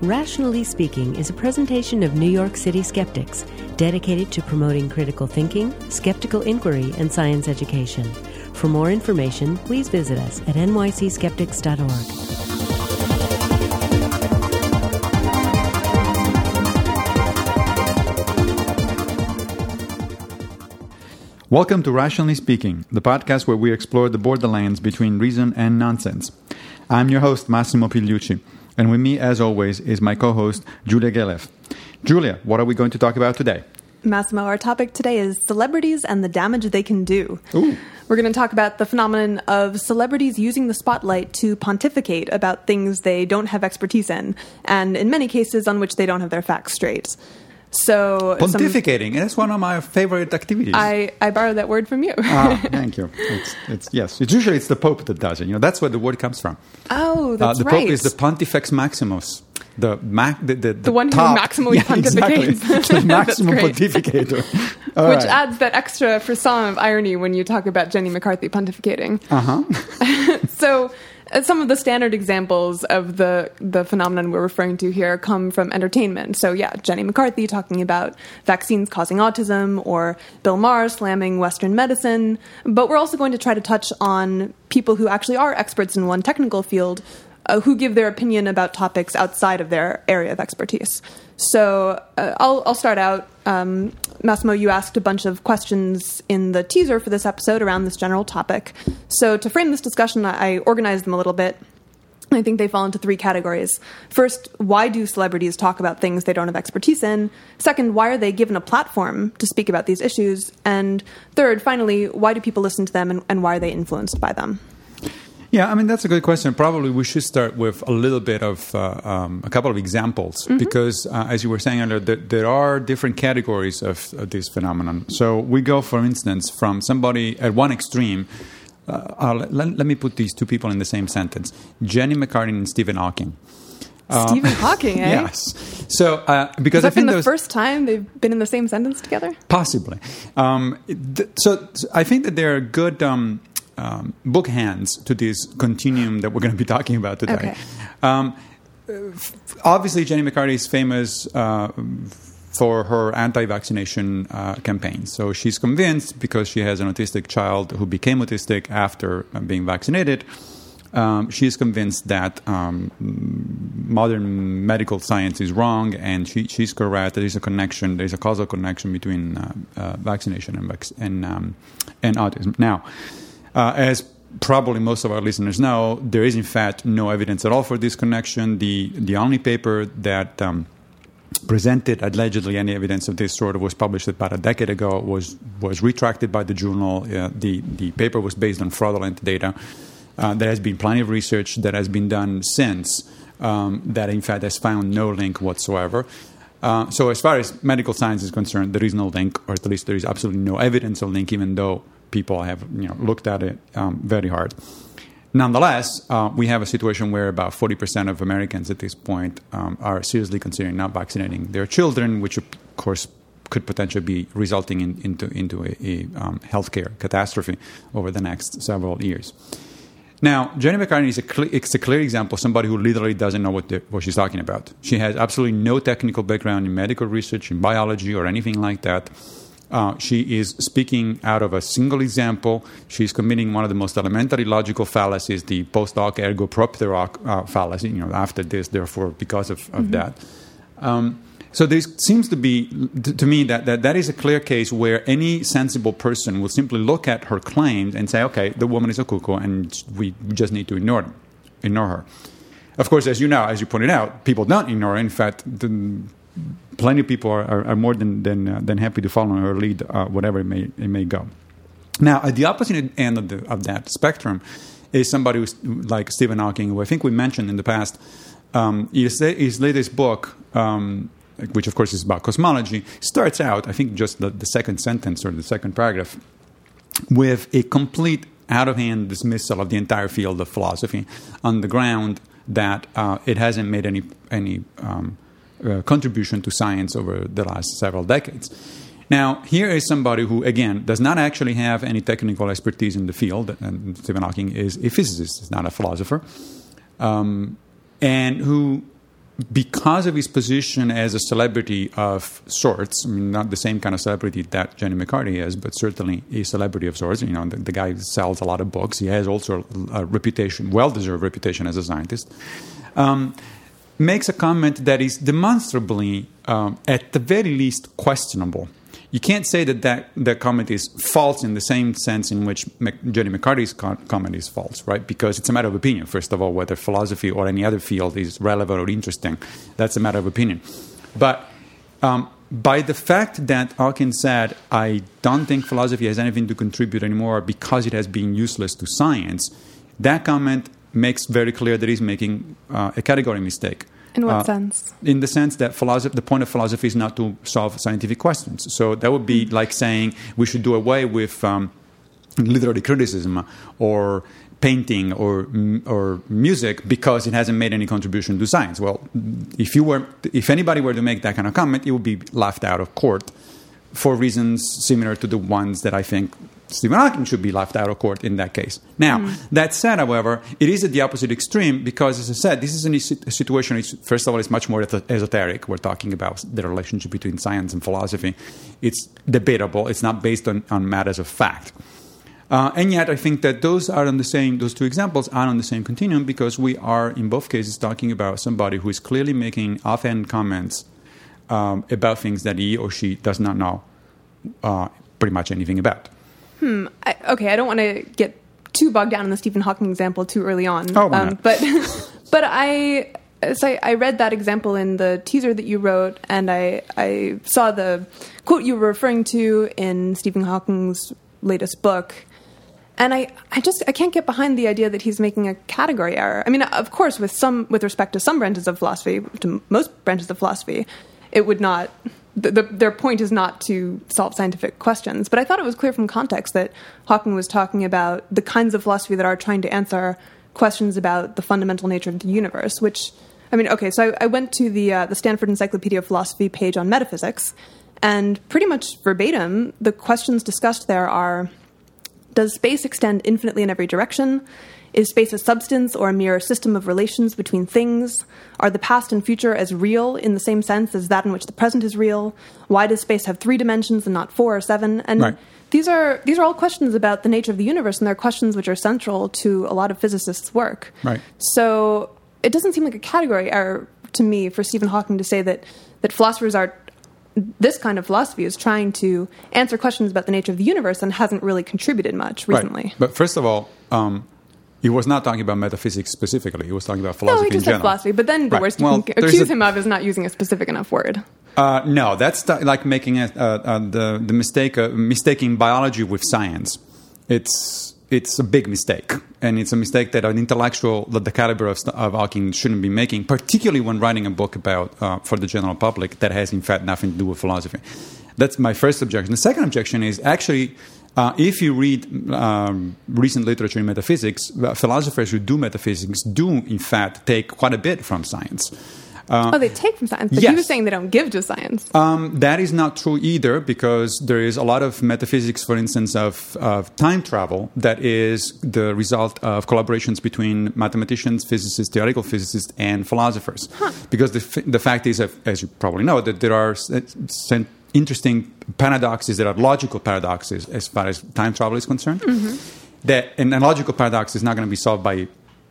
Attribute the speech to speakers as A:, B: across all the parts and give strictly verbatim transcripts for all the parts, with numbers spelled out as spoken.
A: Rationally Speaking is a presentation of New York City skeptics, dedicated to promoting critical thinking, skeptical inquiry, and science education. For more information, please visit us at n y c skeptics dot org.
B: Welcome to Rationally Speaking, the podcast where we explore the borderlands between reason and nonsense. I'm your host, Massimo Pigliucci, and with me, as always, is my co-host, Julia Galef. Julia, what are we going to talk about today?
C: Massimo, our topic today is celebrities and the damage they can do.
B: Ooh.
C: We're going to talk about the phenomenon of celebrities using the spotlight to pontificate about things they don't have expertise in, and in many cases on which they don't have their facts straight. So
B: Pontificating, some, that's one of my favorite activities.
C: I, I borrowed that word from you.
B: ah, thank you. It's, it's, yes, it's usually it's the Pope that does it. You know, that's where the word comes from.
C: Oh, that's
B: uh, the
C: right.
B: The Pope is the Pontifex Maximus. The, ma- the, the, the,
C: the one
B: top,
C: who maximally
B: yeah,
C: pontificates.
B: Exactly. The maximum pontificator. All
C: Which
B: right.
C: adds that extra frisson of irony when you talk about Jenny McCarthy pontificating.
B: Uh-huh.
C: So uh, some of the standard examples of the, the phenomenon we're referring to here come from entertainment. So yeah, Jenny McCarthy talking about vaccines causing autism, or Bill Maher slamming Western medicine. But we're also going to try to touch on people who actually are experts in one technical field, Uh, who give their opinion about topics outside of their area of expertise. So uh, I'll, I'll start out. Um, Massimo, you asked a bunch of questions in the teaser for this episode around this general topic. So to frame this discussion, I, I organized them a little bit. I think they fall into three categories. First, why do celebrities talk about things they don't have expertise in? Second, why are they given a platform to speak about these issues? And third, finally, why do people listen to them, and, and why are they influenced by them?
B: Yeah, I mean, that's a good question. Probably we should start with a little bit of uh, um, a couple of examples, mm-hmm. because, uh, as you were saying earlier, there, there are different categories of, of this phenomenon. So we go, for instance, from somebody at one extreme. Uh, uh, let, let me put these two people in the same sentence: Jenny McCarthy and Stephen Hawking.
C: Stephen uh, Hawking, eh?
B: Yes. So, uh, because
C: Has that
B: I think
C: been the
B: those,
C: first time they've been in the same sentence together?
B: Possibly. Um, th- so, so I think that there are good Um, Um, bookhands to this continuum that we're going to be talking about today.
C: Okay.
B: Um, f- obviously, Jenny McCarthy is famous uh, for her anti-vaccination uh, campaign. So she's convinced, because she has an autistic child who became autistic after uh, being vaccinated, um, she is convinced that um, modern medical science is wrong, and she, she's correct. There is a connection, there is a causal connection between uh, uh, vaccination and, vac- and, um, and autism. Now, Uh, as probably most of our listeners know, there is in fact no evidence at all for this connection. The the only paper that um, presented allegedly any evidence of this sort was published about a decade ago, was was retracted by the journal. Uh, the, the paper was based on fraudulent data. Uh, there has been plenty of research that has been done since um, that in fact has found no link whatsoever. Uh, so as far as medical science is concerned, there is no link, or at least there is absolutely no evidence of link, even though people have you know looked at it um, very hard. Nonetheless, uh, we have a situation where about forty percent of Americans at this point um, are seriously considering not vaccinating their children, which of course could potentially be resulting in, into, into a, a um, healthcare catastrophe over the next several years. Now, Jenny McCarthy is a, cl- it's a clear example of somebody who literally doesn't know what, the, what she's talking about. She has absolutely no technical background in medical research, in biology, or anything like that. Uh, she is speaking out of a single example. She's committing one of the most elementary logical fallacies, the post hoc ergo propter hoc uh, fallacy. You know, after this, therefore, because of, of mm-hmm. that. Um, so there seems to be, to me, that, that that is a clear case where any sensible person will simply look at her claims and say, okay, the woman is a cuckoo, and we just need to ignore them, ignore her. Of course, as you know, as you pointed out, people don't ignore her. In fact, the plenty of people are, are, are more than than, uh, than happy to follow her lead, uh, whatever it may it may go. Now, at the opposite end of, the, of that spectrum is somebody who's like Stephen Hawking, who I think we mentioned in the past. Um, his, his latest book, um, which of course is about cosmology, starts out, I think, just the, the second sentence or the second paragraph, with a complete out-of-hand dismissal of the entire field of philosophy on the ground that uh, it hasn't made any any um, Uh, contribution to science over the last several decades. Now, here is somebody who, again, does not actually have any technical expertise in the field, and Stephen Hawking is a physicist, he's not a philosopher, um, and who because of his position as a celebrity of sorts, I mean, not the same kind of celebrity that Jenny McCarthy is, but certainly a celebrity of sorts. You know, the, the guy sells a lot of books. He has also a reputation, well-deserved reputation as a scientist. Um, makes a comment that is demonstrably, um, at the very least, questionable. You can't say that, that that comment is false in the same sense in which Mac- Jenny McCarthy's co- comment is false, right? Because it's a matter of opinion, first of all, whether philosophy or any other field is relevant or interesting. That's a matter of opinion. But um, by the fact that Hawkins said, I don't think philosophy has anything to contribute anymore because it has been useless to science, that comment makes very clear that he's making uh, a category mistake.
C: In what
B: uh,
C: sense?
B: In the sense that philosophy, the point of philosophy is not to solve scientific questions. So that would be like saying we should do away with um, literary criticism or painting or or music because it hasn't made any contribution to science. Well, if you were, if anybody were to make that kind of comment, it would be laughed out of court for reasons similar to the ones that I think Stephen Hawking should be left out of court in that case. Now, mm. that said, however, it is at the opposite extreme because, as I said, this is a situation, which, first of all, it's much more esoteric. We're talking about the relationship between science and philosophy. It's debatable. It's not based on, on matters of fact. Uh, and yet, I think that those are on the same, those two examples are on the same continuum because we are, in both cases, talking about somebody who is clearly making offhand comments um, about things that he or she does not know uh, pretty much anything about.
C: Hmm. I, okay, I don't want to get too bogged down in the Stephen Hawking example too early on.
B: Oh, why
C: um,
B: not?
C: But, but I, so I, I read that example in the teaser that you wrote, and I, I saw the quote you were referring to in Stephen Hawking's latest book. And I, I just I can't get behind the idea that he's making a category error. I mean, of course, with some with respect to some branches of philosophy, to most branches of philosophy, it would not. The, the, their point is not to solve scientific questions. But I thought it was clear from context that Hawking was talking about the kinds of philosophy that are trying to answer questions about the fundamental nature of the universe. Which, I mean, okay, so I, I went to the uh, the Stanford Encyclopedia of Philosophy page on metaphysics, and pretty much verbatim, the questions discussed there are: does space extend infinitely in every direction? Is space a substance or a mere system of relations between things? Are the past and future as real in the same sense as that in which the present is real? Why does space have three dimensions and not four or seven? And
B: right.
C: these are these are all questions about the nature of the universe, and they're questions which are central to a lot of physicists' work.
B: Right.
C: So it doesn't seem like a category error to me for Stephen Hawking to say that that philosophers are this kind of philosophy is trying to answer questions about the nature of the universe and hasn't really contributed much recently.
B: Right. But first of all, um, he was not talking about metaphysics specifically. He was talking about philosophy
C: no, he just
B: in general.
C: said philosophy. But then the
B: right.
C: worst you
B: well,
C: can accuse
B: a,
C: him of is not using a specific enough word.
B: Uh, no, that's th- like making a, uh, uh, the the mistake uh, mistaking biology with science. It's it's a big mistake, and it's a mistake that an intellectual that the caliber of, of Hawking shouldn't be making, particularly when writing a book about uh, for the general public that has in fact nothing to do with philosophy. That's my first objection. The second objection is actually. Uh, if you read um, recent literature in metaphysics, uh, philosophers who do metaphysics do, in fact, take quite a bit from science.
C: Uh, oh, they take from science, but
B: yes.
C: he was saying they don't give to science.
B: Um, that is not true either, because there is a lot of metaphysics, for instance, of, of time travel that is the result of collaborations between mathematicians, physicists, theoretical physicists, and philosophers.
C: Huh.
B: Because the, f- the fact is, as you probably know, that there are cent- interesting paradoxes that are logical paradoxes as far as time travel is concerned.
C: Mm-hmm.
B: That and a logical paradox is not going to be solved by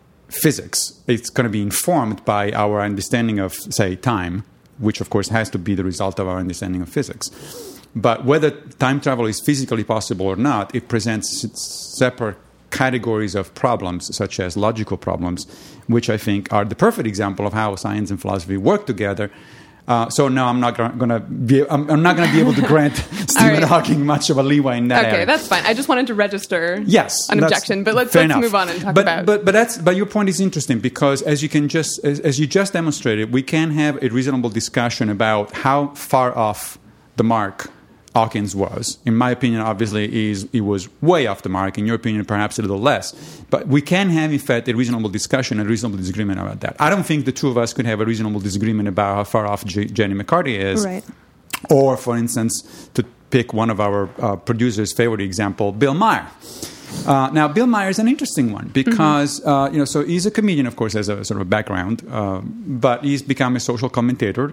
B: physics. It's going to be informed by our understanding of, say, time, which of course has to be the result of our understanding of physics. But whether time travel is physically possible or not, it presents separate categories of problems, such as logical problems, which I think are the perfect example of how science and philosophy work together. Uh, so no, I'm not going to be. I'm, I'm not going to be able to grant Stephen
C: right.
B: Hawking much of a leeway in that
C: okay,
B: area.
C: that's fine. I just wanted to register
B: yes,
C: an objection, but let's, let's move on and talk
B: but,
C: about.
B: But but that's but your point is interesting because as you can just as, as you just demonstrated, we can have a reasonable discussion about how far off the mark Hawkins was. In my opinion, obviously, he's, he was way off the mark. In your opinion, perhaps a little less. But we can have, in fact, a reasonable discussion, a reasonable disagreement about that. I don't think the two of us could have a reasonable disagreement about how far off J- Jenny McCarthy is.
C: Right.
B: Or, for instance, to pick one of our uh, producers' favorite example, Bill Maher. Uh, now, Bill Maher is an interesting one because, mm-hmm. uh, you know, so he's a comedian, of course, has a sort of a background, uh, but he's become a social commentator,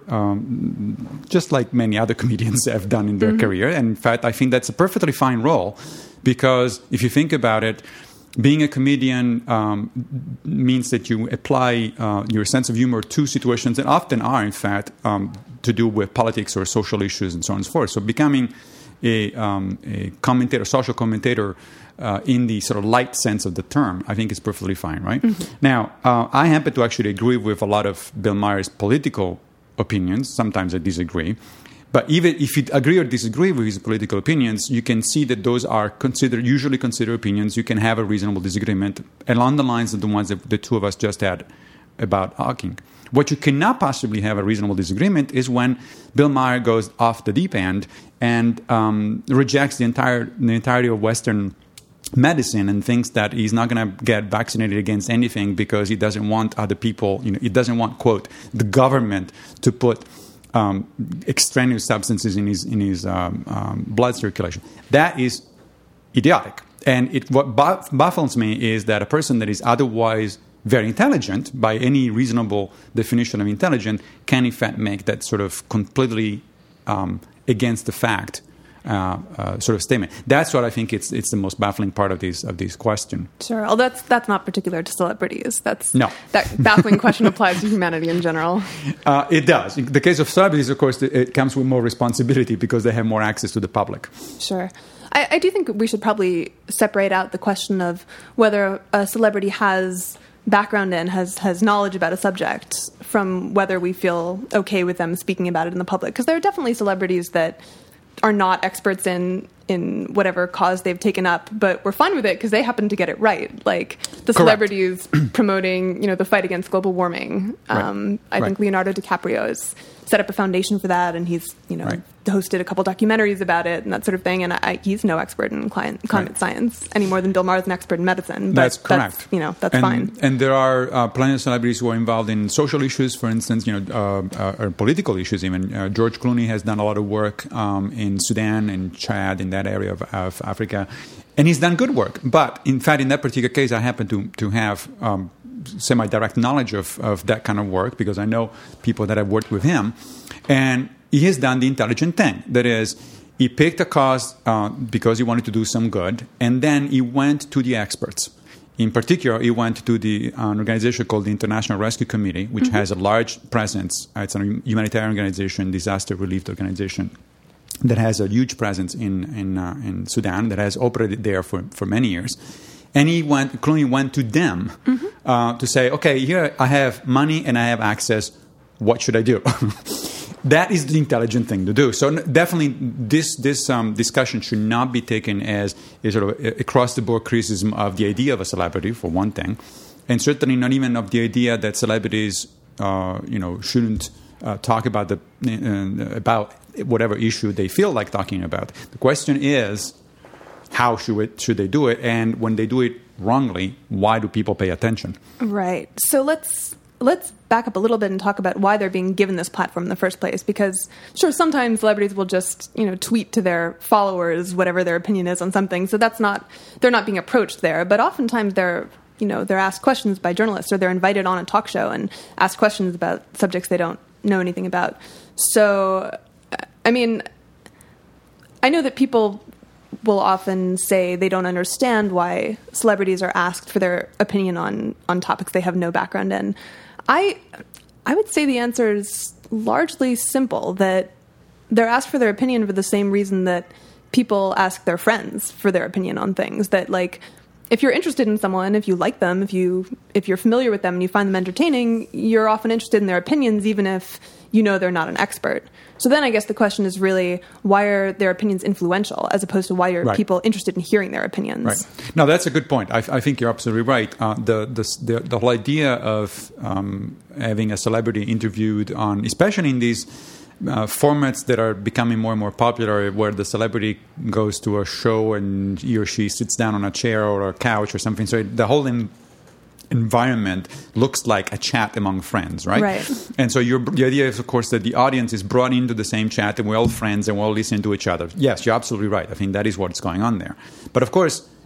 B: um, just like many other comedians have done in their mm-hmm. career. And in fact, I think that's a perfectly fine role because if you think about it, being a comedian um, means that you apply uh, your sense of humor to situations that often are, in fact, um, to do with politics or social issues and so on and so forth. So becoming a, um, a commentator, social commentator, uh, in the sort of light sense of the term, I think is perfectly fine, right? Mm-hmm. Now, uh, I happen to actually agree with a lot of Bill Maher's political opinions. Sometimes I disagree. But even if you agree or disagree with his political opinions, you can see that those are considered, usually considered opinions. You can have a reasonable disagreement along the lines of the ones that the two of us just had about Hawking. What you cannot possibly have a reasonable disagreement is when Bill Maher goes off the deep end and um, rejects the entire the entirety of Western medicine and thinks that he's not going to get vaccinated against anything because he doesn't want other people, you know, he doesn't want, quote, the government to put Um, extraneous substances in his in his um, um, blood circulation. That is idiotic. And it, what buff- baffles me is that a person that is otherwise very intelligent, by any reasonable definition of intelligent, can in fact make that sort of completely um, against the fact Uh, uh, sort of statement. That's what I think it's it's the most baffling part of these of these question.
C: Sure. Well, that's that's not particular to celebrities. That's
B: no.
C: That baffling question applies to humanity in general.
B: Uh, it does. In the case of celebrities, of course, it comes with more responsibility because they have more access to the public.
C: Sure. I, I do think we should probably separate out the question of whether a celebrity has background in, has, has knowledge about a subject from whether we feel okay with them speaking about it in the public. Because there are definitely celebrities that are not experts in in whatever cause they've taken up, but we're fine with it because they happen to get it right. Like the
B: Correct.
C: celebrities promoting, you know, the fight against global warming.
B: Right.
C: Um, I
B: right.
C: think Leonardo DiCaprio has set up a foundation for that, and he's, you know,
B: right.
C: hosted a couple documentaries about it and that sort of thing. And I, he's no expert in climate, climate
B: right.
C: science any more than Bill Maher is an expert in medicine. But
B: that's correct.
C: That's, you know, that's
B: and,
C: fine.
B: And there are uh, plenty of celebrities who are involved in social issues, for instance, you know, uh, uh, or political issues even. Uh, George Clooney has done a lot of work um, in Sudan and Chad, in that area of, of Africa. And he's done good work. But in fact, in that particular case, I happen to, to have um, semi-direct knowledge of, of that kind of work because I know people that have worked with him. And he has done the intelligent thing. That is, he picked a cause uh, because he wanted to do some good, and then he went to the experts. In particular, he went to the uh, an organization called the International Rescue Committee, which mm-hmm. has a large presence. Uh, it's a humanitarian organization, disaster relief organization, that has a huge presence in in, uh, in Sudan, that has operated there for, for many years. And he went, Clooney went to them mm-hmm. uh, to say, okay, here I have money and I have access. What should I do? That is the intelligent thing to do. So definitely, this this um, discussion should not be taken as a sort of across-the-board criticism of the idea of a celebrity, for one thing, and certainly not even of the idea that celebrities, uh, you know, shouldn't uh, talk about the uh, about whatever issue they feel like talking about. The question is, how should it, should they do it, and when they do it wrongly, why do people pay attention?
C: Right. So let's. Let's back up a little bit and talk about why they're being given this platform in the first place. Because, sure, sometimes celebrities will just, you know, tweet to their followers whatever their opinion is on something. So that's not, they're not being approached there. But oftentimes they're, you know, they're asked questions by journalists, or they're invited on a talk show and asked questions about subjects they don't know anything about. So, I mean, I know that people will often say they don't understand why celebrities are asked for their opinion on, on topics they have no background in. I I would say the answer is largely simple, that they're asked for their opinion for the same reason that people ask their friends for their opinion on things. That, like, if you're interested in someone, if you like them, if you if you're familiar with them and you find them entertaining, you're often interested in their opinions, even if you know they're not an expert. So then I guess the question is really, why are their opinions influential, as opposed to why are
B: right.
C: people interested in hearing their opinions?
B: Right. No, that's a good point. I, I think you're absolutely right. Uh, the, the the the whole idea of um, having a celebrity interviewed on, especially in these uh, formats that are becoming more and more popular, where the celebrity goes to a show and he or she sits down on a chair or a couch or something. So the whole in, environment looks like a chat among friends, right?
C: Right.
B: And so your, the idea is, of course, that the audience is brought into the same chat and we're all friends and we're all listening to each other. Yes, you're absolutely right. I think that is what's going on there. But of course,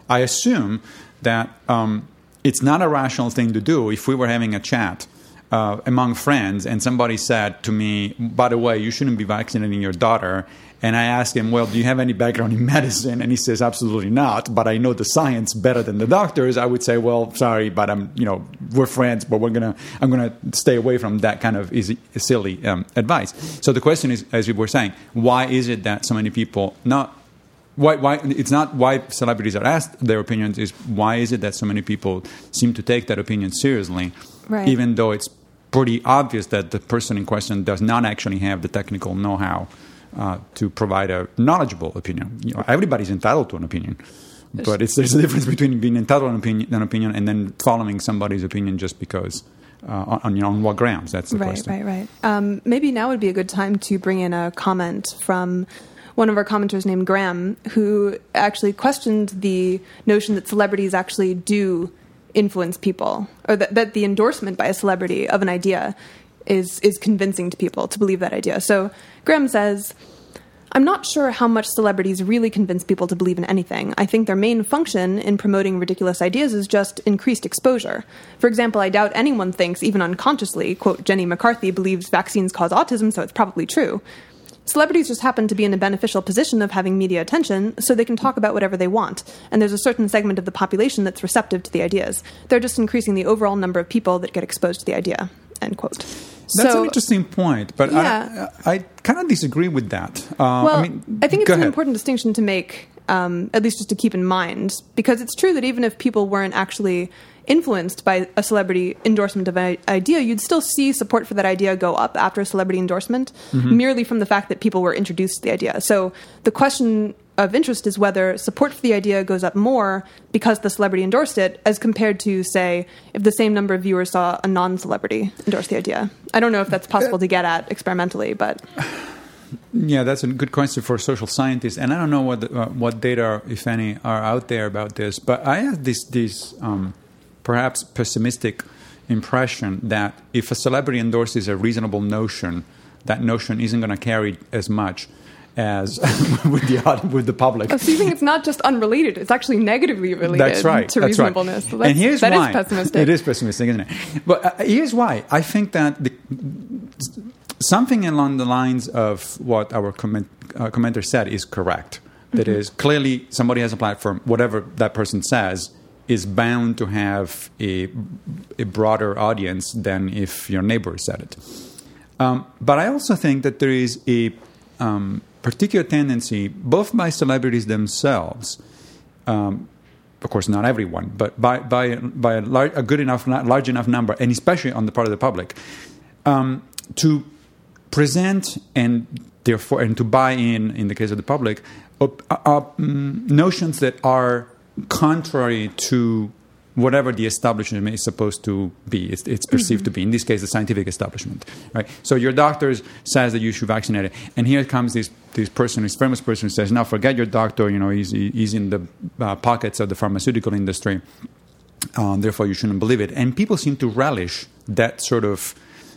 B: I assume that um, it's not a rational thing to do if we were having a chat uh, among friends and somebody said to me, by the way, you shouldn't be vaccinating your daughter. And I asked him, well, do you have any background in medicine? And he says, absolutely not. But I know the science better than the doctors. I would say, well, sorry, but I'm, you know, we're friends, but we're gonna, I'm gonna stay away from that kind of easy, silly um, advice. So the question is, as we were saying, why is it that so many people not why why it's not why celebrities are asked their opinions? Is why is it that so many people seem to take that opinion seriously,
C: right.
B: even though it's pretty obvious that the person in question does not actually have the technical know-how Uh, to provide a knowledgeable opinion. You know, everybody's entitled to an opinion, but it's, there's a difference between being entitled to an opinion, an opinion and then following somebody's opinion just because, uh, on, you know, on what grounds? That's the
C: right,
B: question.
C: Right, right, right. Um, maybe now would be a good time to bring in a comment from one of our commenters named Graham, who actually questioned the notion that celebrities actually do influence people, or that, that the endorsement by a celebrity of an idea is is convincing to people to believe that idea. So Graham says, I'm not sure how much celebrities really convince people to believe in anything. I think their main function in promoting ridiculous ideas is just increased exposure. For example, I doubt anyone thinks, even unconsciously, quote, Jenny McCarthy believes vaccines cause autism, so it's probably true. Celebrities just happen to be in a beneficial position of having media attention, so they can talk about whatever they want. And there's a certain segment of the population that's receptive to the ideas. They're just increasing the overall number of people that get exposed to the idea, end quote.
B: That's
C: so,
B: an interesting point, but
C: yeah.
B: I, I kind of disagree with that. Uh,
C: well,
B: I, mean,
C: I think it's an
B: ahead.
C: important distinction to make, um, at least just to keep in mind, because it's true that even if people weren't actually influenced by a celebrity endorsement of an idea, you'd still see support for that idea go up after a celebrity endorsement, mm-hmm. merely from the fact that people were introduced to the idea. So the question of interest is whether support for the idea goes up more because the celebrity endorsed it, as compared to, say, if the same number of viewers saw a non-celebrity endorse the idea. I don't know if that's possible to get at experimentally, but...
B: Yeah, that's a good question for social scientists, and I don't know what the, uh, what data, if any, are out there about this, but I have this, this um, perhaps pessimistic impression that if a celebrity endorses a reasonable notion, that notion isn't going to carry as much as with the with the public.
C: Oh, so you think it's not just unrelated; it's actually negatively related
B: that's right,
C: to
B: that's
C: reasonableness.
B: Right.
C: So that's,
B: and here's
C: that
B: why.
C: is pessimistic.
B: It is pessimistic, isn't it? But uh, here's why. I think that the, something along the lines of what our comment, uh, commenter said is correct. That mm-hmm. is, clearly somebody has a platform. Whatever that person says is bound to have a, a broader audience than if your neighbor said it. Um, but I also think that there is a um, particular tendency, both by celebrities themselves, um, of course not everyone, but by by by a, lar- a good enough, large enough number, and especially on the part of the public, um, to present and therefore and to buy in, in the case of the public, uh, uh, um, notions that are contrary to whatever the establishment is supposed to be, it's, it's perceived mm-hmm. to be. In this case, the scientific establishment, right? So your doctor says that you should vaccinate it, and here comes this this person, this famous person, who says, "Now forget your doctor. You know, he's he's in the uh, pockets of the pharmaceutical industry. Um, therefore, you shouldn't believe it." And people seem to relish that sort of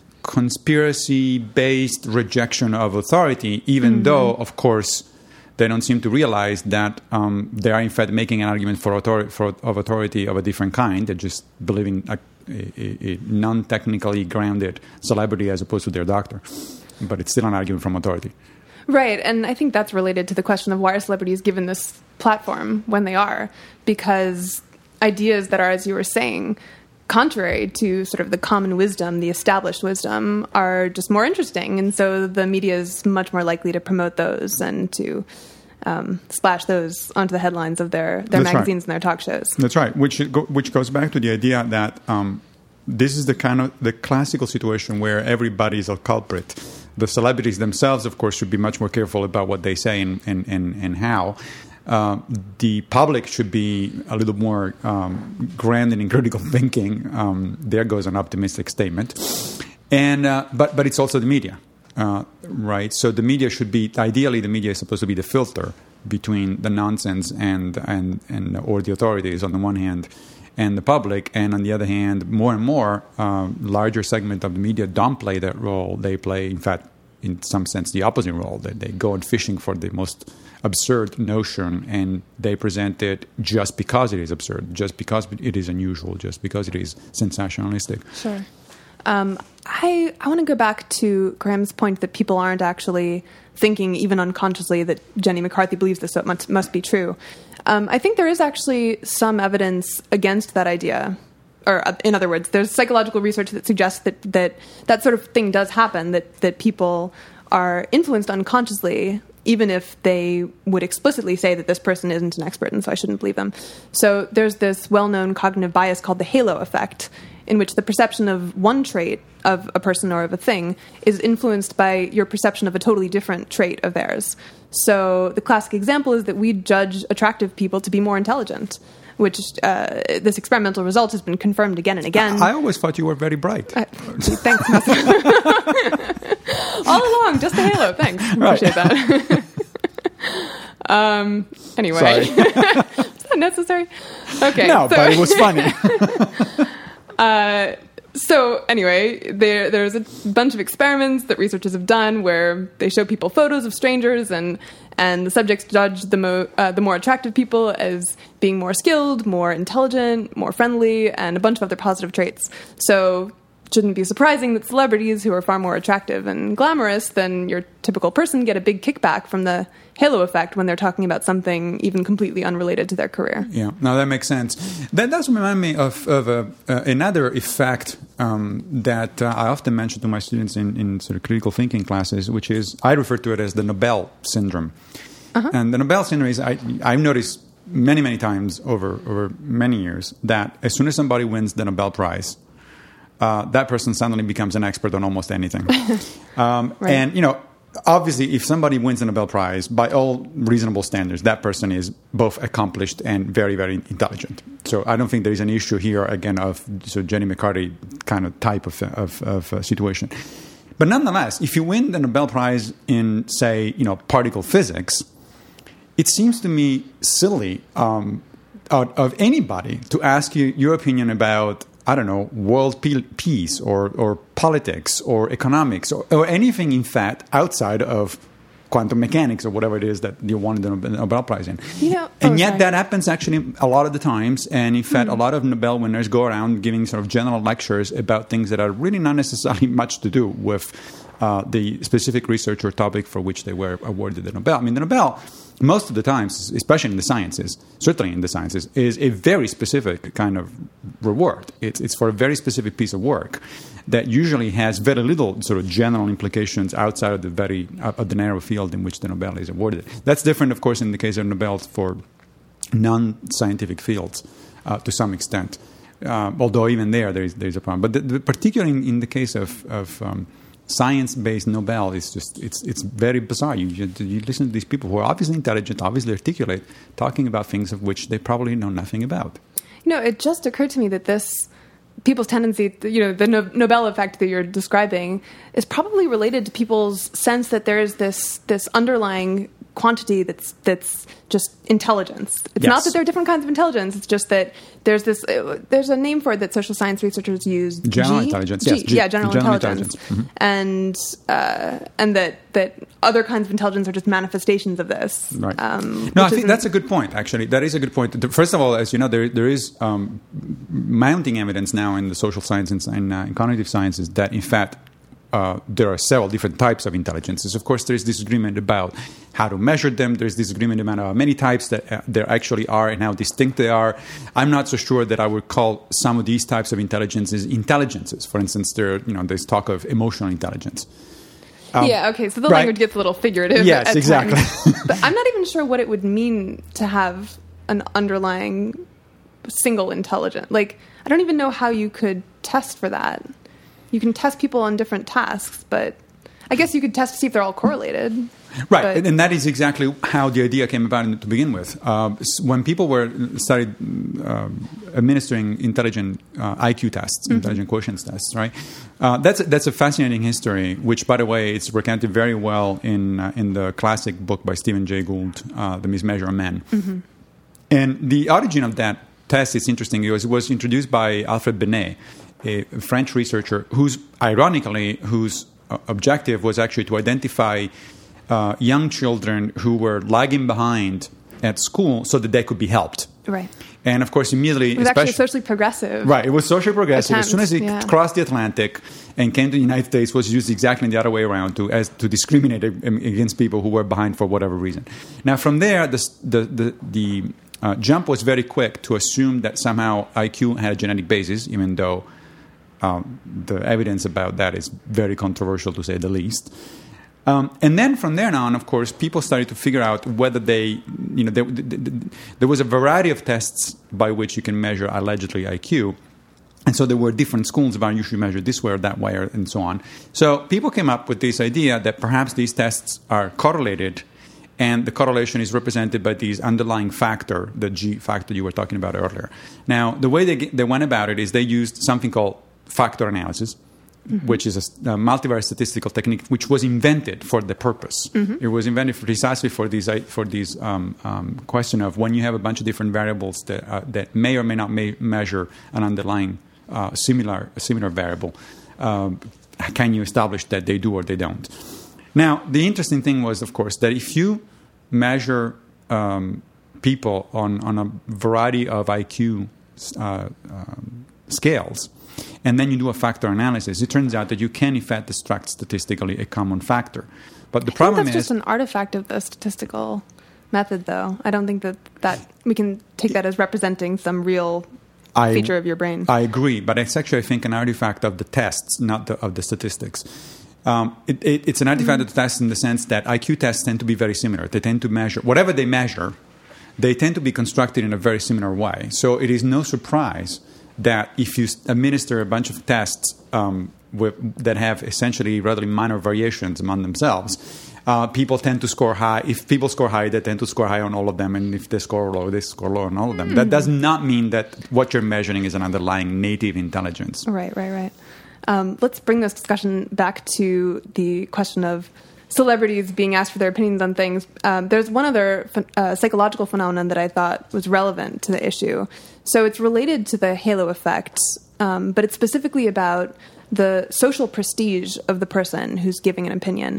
B: conspiracy-based rejection of authority, even mm-hmm. though, of course, they don't seem to realize that um, they are in fact making an argument for authority, for of authority of a different kind. They're just believing a, a, a non-technically grounded celebrity as opposed to their doctor, but it's still an argument from authority.
C: Right, and I think that's related to the question of why are celebrities given this platform when they are, because ideas that are, as you were saying, contrary to sort of the common wisdom, the established wisdom, are just more interesting. And so the media is much more likely to promote those and to um, splash those onto the headlines of their, their magazines right. and their talk shows.
B: That's right, which which goes back to the idea that um, this is the kind of the classical situation where everybody is a culprit. The celebrities themselves, of course, should be much more careful about what they say and, and, and, and how. Uh, the public should be a little more um, grounded in critical thinking. Um, there goes an optimistic statement, and uh, but but it's also the media, uh, right? So the media should be ideally the media is supposed to be the filter between the nonsense and and and or the authorities on the one hand, and the public, and on the other hand, more and more uh, larger segment of the media don't play that role. They play, in fact, in some sense, the opposite role. That they go out fishing for the most absurd notion, and they present it just because it is absurd, just because it is unusual, just because it is sensationalistic.
C: Sure. Um, I I want to go back to Graham's point that people aren't actually thinking, even unconsciously, that Jenny McCarthy believes this, so it must, must be true. Um, I think there is actually some evidence against that idea. Or, uh, in other words, there's psychological research that suggests that that, that sort of thing does happen, that, that people are influenced unconsciously, even if they would explicitly say that this person isn't an expert, and so I shouldn't believe them. So there's this well-known cognitive bias called the halo effect, in which the perception of one trait of a person or of a thing is influenced by your perception of a totally different trait of theirs. So the classic example is that we judge attractive people to be more intelligent, which uh, this experimental result has been confirmed again and again.
B: I always thought you were very bright.
C: Uh, thanks. All along, just the halo. Thanks. Appreciate
B: Right.
C: that. um, anyway.
B: Sorry.
C: Is that necessary? Okay.
B: No,
C: so,
B: but it was funny.
C: uh, so anyway, there there's a bunch of experiments that researchers have done where they show people photos of strangers, and and the subjects judge the mo- uh, the more attractive people as being more skilled, more intelligent, more friendly, and a bunch of other positive traits. So it shouldn't be surprising that celebrities who are far more attractive and glamorous than your typical person get a big kickback from the halo effect when they're talking about something even completely unrelated to their career.
B: Yeah, no, that makes sense. That does remind me of, of a, uh, another effect um, that uh, I often mention to my students in, in sort of critical thinking classes, which is, I refer to it as the Nobel syndrome. Uh-huh. And the Nobel syndrome is, I, I've noticed many, many times over, over many years that as soon as somebody wins the Nobel Prize, uh, that person suddenly becomes an expert on almost anything. um,
C: right.
B: And, you know, obviously, if somebody wins the Nobel Prize, by all reasonable standards, that person is both accomplished and very, very intelligent. So I don't think there is an issue here, again, of so Jenny McCarthy kind of type of, of, of uh, situation. But nonetheless, if you win the Nobel Prize in, say, you know, particle physics, it seems to me silly um, out of anybody to ask you your opinion about, I don't know, world peace or, or politics or economics or, or anything, in fact, outside of quantum mechanics or whatever it is that you wanted the Nobel Prize in.
C: You know,
B: and
C: oh,
B: yet
C: sorry.
B: that happens actually a lot of the times. And in fact,
C: mm.
B: a lot of Nobel winners go around giving sort of general lectures about things that are really not necessarily much to do with uh, the specific research or topic for which they were awarded the Nobel. I mean, the Nobel, most of the times, especially in the sciences, certainly in the sciences, is a very specific kind of reward. It's, it's for a very specific piece of work that usually has very little sort of general implications outside of the very uh, of the narrow field in which the Nobel is awarded. That's different, of course, in the case of Nobels for non-scientific fields uh, to some extent. Uh, although even there, there is there is a problem. But the, the, particularly in, in the case of, of um, science-based Nobel, is just it's it's very bizarre. You, you you listen to these people who are obviously intelligent, obviously articulate, talking about things of which they probably know nothing about.
C: You know, it just occurred to me that this people's tendency, you know, the no- Nobel effect that you're describing is probably related to people's sense that there is this this underlying quantity that's that's just intelligence. It's
B: yes.
C: not that there are different kinds of intelligence. It's just that there's this. Uh, there's a name for it that social science researchers use.
B: General
C: G?
B: intelligence.
C: G,
B: Yes. G,
C: yeah, general,
B: general
C: intelligence,
B: intelligence. Mm-hmm.
C: and uh, and that that other kinds of intelligence are just manifestations of this.
B: Right.
C: Um,
B: no, I
C: which
B: think that's a good point. Actually, that is a good point. First of all, as you know, there there is um, mounting evidence now in the social sciences and uh, in cognitive sciences that, in fact, Uh, there are several different types of intelligences. Of course, there is disagreement about how to measure them. There is disagreement about how many types that uh, there actually are and how distinct they are. I'm not so sure that I would call some of these types of intelligences intelligences. For instance, there, you know, there's talk of emotional intelligence.
C: Um, yeah, okay, so the
B: right?
C: language gets a little figurative.
B: Yes,
C: at
B: exactly.
C: times. But I'm not even sure what it would mean to have an underlying single intelligence. Like, I don't even know how you could test for that. You can test people on different tasks, but I guess you could test to see if they're all correlated.
B: Right,
C: but,
B: and that is exactly how the idea came about to begin with. Uh, when people were started um, administering intelligent uh, I Q tests, mm-hmm. intelligent quotient tests, right? Uh, that's a, that's a fascinating history, which, by the way, it's recounted very well in uh, in the classic book by Stephen Jay Gould, uh, The Mismeasure of Men. Mm-hmm. And the origin of that test is interesting. It was, it was introduced by Alfred Binet, a French researcher who's, ironically, whose uh, objective was actually to identify uh, young children who were lagging behind at school so that they could be helped.
C: Right.
B: And of course, immediately,
C: it was actually socially progressive.
B: Right, it was socially progressive.
C: Attempt,
B: as soon as it
C: yeah.
B: crossed the Atlantic and came to the United States, it was used exactly the other way around to as to discriminate against people who were behind for whatever reason. Now, from there, the the the, the uh, jump was very quick to assume that somehow I Q had a genetic basis, even though um, the evidence about that is very controversial, to say the least. Um, and then from there on, of course, people started to figure out whether they, you know, there, there was a variety of tests by which you can measure allegedly I Q. And so there were different schools about you should measure this way or that way, or, and so on. So people came up with this idea that perhaps these tests are correlated, and the correlation is represented by these underlying factor, the G factor you were talking about earlier. Now, the way they, they went about it is they used something called factor analysis. Mm-hmm. Which is a, a multivariate statistical technique, which was invented for the purpose. Mm-hmm. It was invented precisely for these for these um, um, question of when you have a bunch of different variables that uh, that may or may not may measure an underlying uh, similar a similar variable. Um, can you establish that they do or they don't? Now, the interesting thing was, of course, that if you measure um, people on on a variety of I Q uh, um, scales, and then you do a factor analysis, it turns out that you can, in fact, extract statistically a common factor. But the
C: I
B: problem
C: think that's
B: is...
C: just an artifact of the statistical method, though. I don't think that, that we can take that as representing some real
B: I,
C: feature of your brain.
B: I agree, but it's actually, I think, an artifact of the tests, not the, of the statistics. Um, it, it, it's an artifact mm-hmm. of the tests in the sense that I Q tests tend to be very similar. They tend to measure... Whatever they measure, they tend to be constructed in a very similar way. So it is no surprise that if you administer a bunch of tests um, with, that have essentially rather minor variations among themselves, uh, people tend to score high. If people score high, they tend to score high on all of them. And if they score low, they score low on all of them. Mm. That does not mean that what you're measuring is an underlying native intelligence.
C: Right, right, right. Um, let's bring this discussion back to the question of celebrities being asked for their opinions on things. Um, there's one other uh, psychological phenomenon that I thought was relevant to the issue. So it's related to the halo effect, um, but it's specifically about the social prestige of the person who's giving an opinion.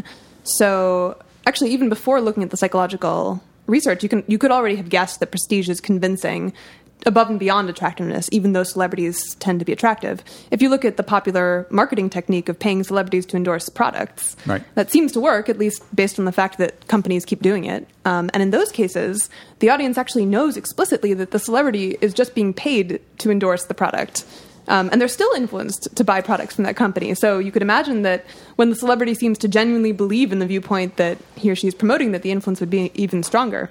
C: So actually, even before looking at the psychological research, you can you could already have guessed that prestige is convincing above and beyond attractiveness, even though celebrities tend to be attractive. If you look at the popular marketing technique of paying celebrities to endorse products,
B: right.
C: that seems to work, at least based on the fact that companies keep doing it. Um, and in those cases, the audience actually knows explicitly that the celebrity is just being paid to endorse the product. Um, and they're still influenced to buy products from that company. So you could imagine that when the celebrity seems to genuinely believe in the viewpoint that he or she is promoting, that the influence would be even stronger.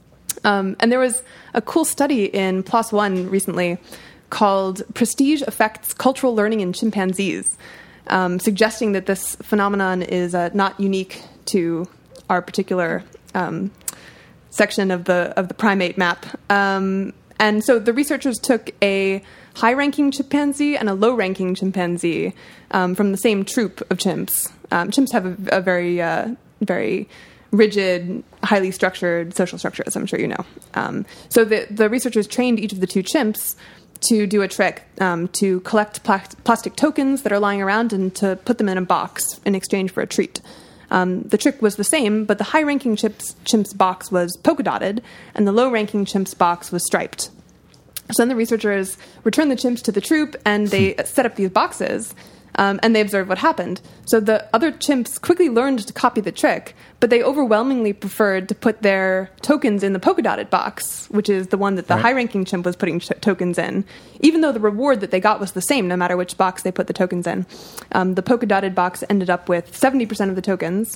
C: Um, and there was a cool study in PLOS ONE recently called Prestige Affects Cultural Learning in Chimpanzees, um, suggesting that this phenomenon is uh, not unique to our particular um, section of the of the primate map. Um, and so the researchers took a high-ranking chimpanzee and a low-ranking chimpanzee um, from the same troop of chimps. Um, chimps have a, a very, uh, very rigid, highly structured social structure, as I'm sure you know. Um, so the, the researchers trained each of the two chimps to do a trick, um, to collect pla- plastic tokens that are lying around and to put them in a box in exchange for a treat. Um, the trick was the same, but the high-ranking chimp's, chimp's box was polka-dotted, and the low-ranking chimp's box was striped. So then the researchers returned the chimps to the troop, and they set up these boxes, um, and they observed what happened. So the other chimps quickly learned to copy the trick, but they overwhelmingly preferred to put their tokens in the polka-dotted box, which is the one that the right. high-ranking chimp was putting ch- tokens in, even though the reward that they got was the same no matter which box they put the tokens in. Um, the polka-dotted box ended up with seventy percent of the tokens.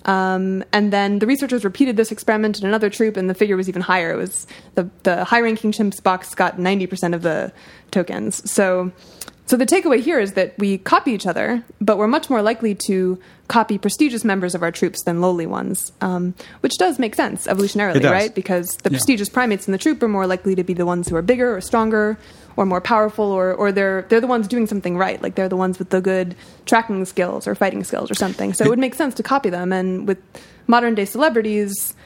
C: Um, and then the researchers repeated this experiment in another troop, and the figure was even higher. It was the, the high-ranking chimp's box got ninety percent of the tokens. So, so the takeaway here is that we copy each other, but we're much more likely to copy prestigious members of our troops than lowly ones, um, which does make sense evolutionarily, right? Because the yeah. prestigious primates in the troop are more likely to be the ones who are bigger or stronger or more powerful, or, or they're they're the ones doing something right. Like they're the ones with the good tracking skills or fighting skills or something. So it, it would make sense to copy them. And with modern day celebrities,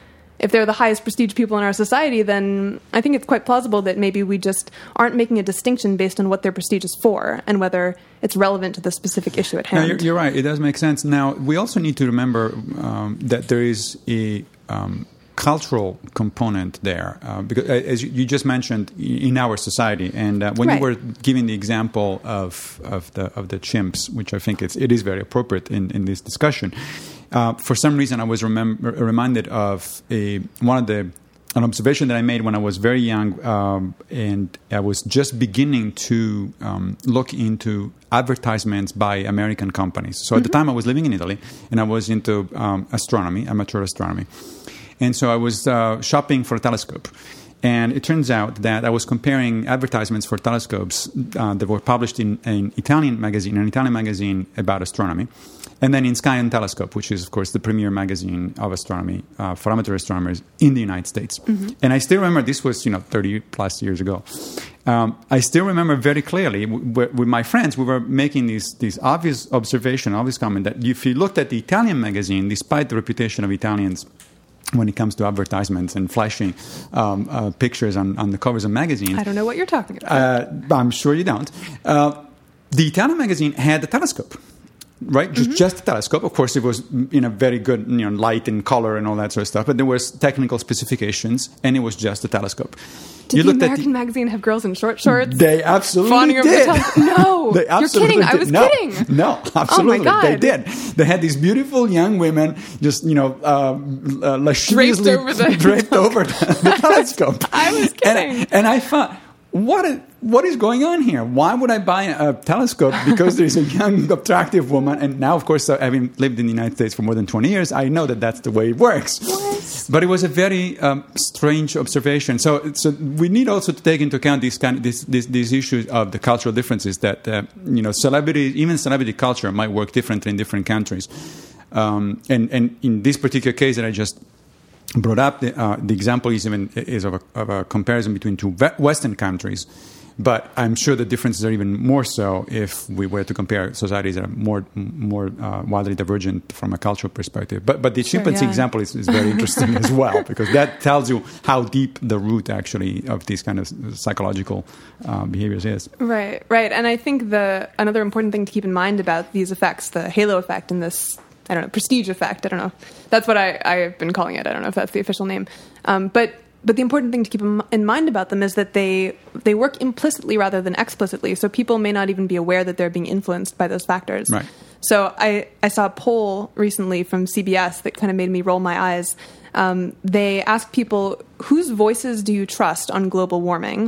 C: if they're the highest prestige people in our society, then I think it's quite plausible that maybe we just aren't making a distinction based on what their prestige is for and whether it's relevant to the specific issue at hand.
B: No, you're, you're right. It does make sense. Now, we also need to remember um, that there is a um, cultural component there, uh, because as you, you just mentioned, in our society, and uh, when
C: right.
B: you were giving the example of of the of the chimps, which I think it's, it is very appropriate in, in this discussion, uh, for some reason I was remember, reminded of a one of the an observation that I made when I was very young, um, and I was just beginning to um, look into advertisements by American companies. So mm-hmm. at the time I was living in Italy, and I was into um, astronomy, amateur astronomy. And so I was uh, shopping for a telescope. And it turns out that I was comparing advertisements for telescopes uh, that were published in an Italian magazine, an Italian magazine about astronomy, and then in Sky and Telescope, which is, of course, the premier magazine of astronomy uh, for amateur astronomers in the United States. Mm-hmm. And I still remember, this was, you know, thirty plus years ago. Um, I still remember very clearly, w- w- with my friends, we were making this, this obvious observation, obvious comment, that if you looked at the Italian magazine, despite the reputation of Italians when it comes to advertisements and flashing um, uh, pictures on, on the covers of magazines.
C: I don't know what you're talking about.
B: Uh, I'm sure you don't. Uh, the Italian magazine had a telescope, right? Just, mm-hmm. just a telescope. Of course, it was in a very good, you know, light and color and all that sort of stuff, but there was technical specifications, and it was just a telescope.
C: Did
B: you
C: the
B: looked
C: American
B: at the,
C: magazine have girls in short shorts?
B: They absolutely
C: fawning
B: did.
C: Over the no,
B: they absolutely
C: you're kidding.
B: Did.
C: I was
B: no,
C: kidding.
B: No, absolutely,
C: oh my God.
B: They did. They had these beautiful young women, just you know, uh, uh, lasciviously
C: draped over the,
B: draped over the, the telescope.
C: I was kidding.
B: And, and I thought, what is, what is going on here? Why would I buy a telescope because there's a young, attractive woman? And now, of course, uh, having lived in the United States for more than twenty years, I know that that's the way it works.
C: What?
B: But it was a very um, strange observation. So, so we need also to take into account these kind of, these, these, these issues of the cultural differences that uh, you know, celebrity, even celebrity culture, might work differently in different countries. Um, and, and in this particular case that I just brought up, the, uh, the example is even is of a, of a comparison between two Western countries. But I'm sure the differences are even more so if we were to compare societies that are more more uh, wildly divergent from a cultural perspective. But but the
C: sure,
B: chimpanzee
C: yeah.
B: example is, is very interesting as well, because that tells you how deep the root actually of these kind of psychological uh, behaviors is.
C: Right, right. And I think the another important thing to keep in mind about these effects, the halo effect and this, I don't know, prestige effect, I don't know. That's what I, I've been calling it. I don't know if that's the official name. Um, but But the important thing to keep in mind about them is that they they work implicitly rather than explicitly. So people may not even be aware that they're being influenced by those factors.
B: Right.
C: So I, I saw a poll recently from C B S that kind of made me roll my eyes. Um, they asked people, whose voices do you trust on global warming?